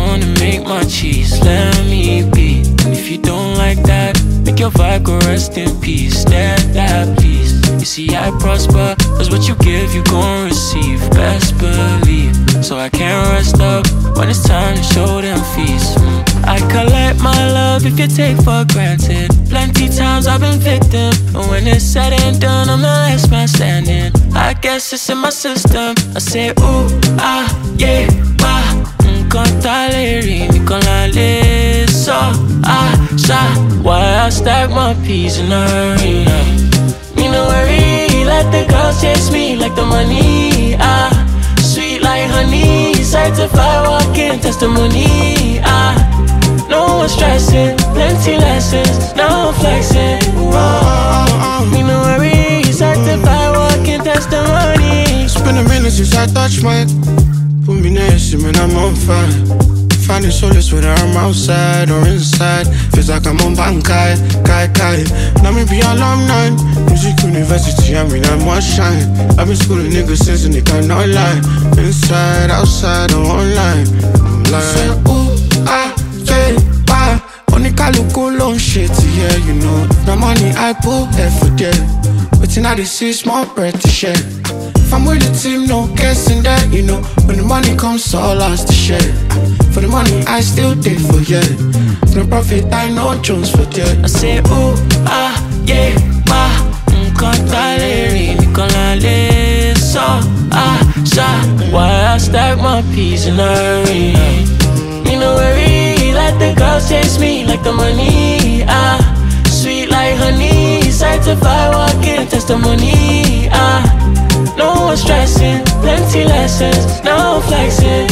wanna make my cheese, let me be. And if you don't like that, make your vibe go rest in peace. That please. You see I prosper, cause what you give you gon' receive. Best believe. So I can't rest up when it's time to show them feast. I collect my love if you take for granted. Plenty times I've been victim, but when it's said and done, I'm the last man standing. I guess it's in my system. I say ooh, ah, yeah, wah. Contaleri, Nicolale, so, ah, sha. Why I stack my peas in a hurry? Me no worry, let the girls chase me like the money, ah. Sweet like honey, certified walking testimony, ah. No one stressing, plenty lessons, now I'm flexing. Me no worry, certified walking testimony. It's been a minute since I touched my. Put me next to me, I'm on fire. Finding solace whether I'm outside or inside. Feels like I'm on Bankai, Kai. Now me be alumni. Music university, I mean I'm what shine. I've been schooling niggas since and they cannot lie. Inside, outside, or online. Say ooh, ah, yeah, why? Only kaluku long shit, yeah, you know. The money I put effort there. But now this is small bread to share. If I'm with the team, no guessing that, you know. When the money comes, all us to share. For the money, I still dig for yeah. For the profit, I know Jones for that. I say, ooh, ah, yeah, wah. Contaleri, Nicolale, so, ah, sha. Why I stack my peas in a hurry? Me no worry, let the girls chase me like the money, ah. Sweet like honey, certified walking testimony, ah. No one stressing, plenty lessons, now I'm flexing.